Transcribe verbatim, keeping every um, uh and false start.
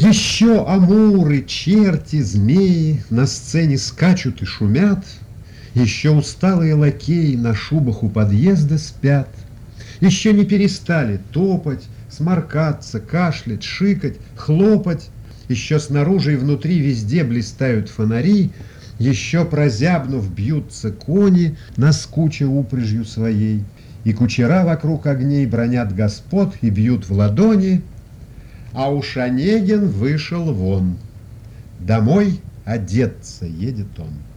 Еще амуры, черти, змеи на сцене скачут и шумят, еще усталые лакеи на шубах у подъезда спят, еще не перестали топать, сморкаться, кашлять, шикать, хлопать, еще снаружи и внутри везде блистают фонари, еще прозябнув бьются кони, наскуча упряжью своей, и кучера вокруг огней бранят господ и бьют в ладони. А уж Онегин вышел вон. Домой одеться едет он.